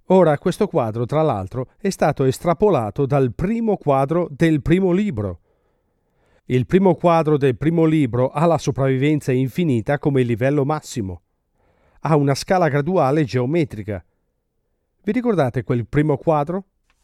Ora, questo quadro, tra l'altro, è stato estrapolato dal primo quadro del primo libro. Il primo quadro del primo libro ha la sopravvivenza infinita come livello massimo. Ha una scala graduale geometrica. Vi ricordate quel primo quadro?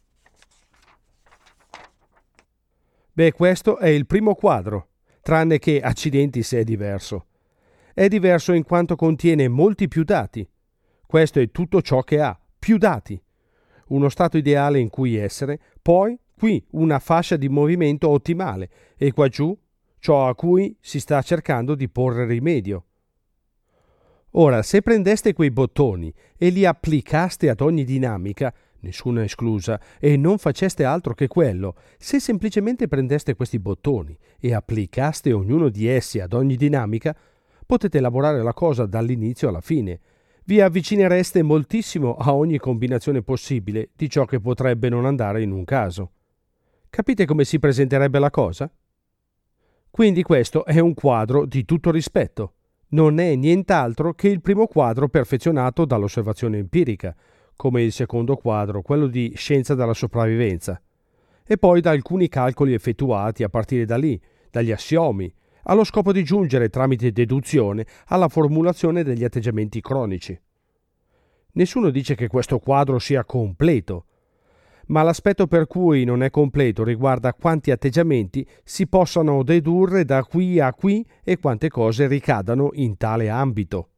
Beh, questo è il primo quadro, tranne che, accidenti se è diverso. È diverso in quanto contiene molti più dati. Questo è tutto ciò che ha, più dati. Uno stato ideale in cui essere, poi qui una fascia di movimento ottimale e qua giù ciò a cui si sta cercando di porre rimedio. Ora, se prendeste quei bottoni e li applicaste ad ogni dinamica, nessuna esclusa, e non faceste altro che quello, se semplicemente prendeste questi bottoni e applicaste ognuno di essi ad ogni dinamica, potete elaborare la cosa dall'inizio alla fine. Vi avvicinereste moltissimo a ogni combinazione possibile di ciò che potrebbe non andare in un caso. Capite come si presenterebbe la cosa? Quindi questo è un quadro di tutto rispetto. Non è nient'altro che il primo quadro perfezionato dall'osservazione empirica, come il secondo quadro, quello di scienza della sopravvivenza, e poi da alcuni calcoli effettuati a partire da lì, dagli assiomi, allo scopo di giungere tramite deduzione alla formulazione degli atteggiamenti cronici. Nessuno dice che questo quadro sia completo, ma l'aspetto per cui non è completo riguarda quanti atteggiamenti si possano dedurre da qui a qui e quante cose ricadano in tale ambito.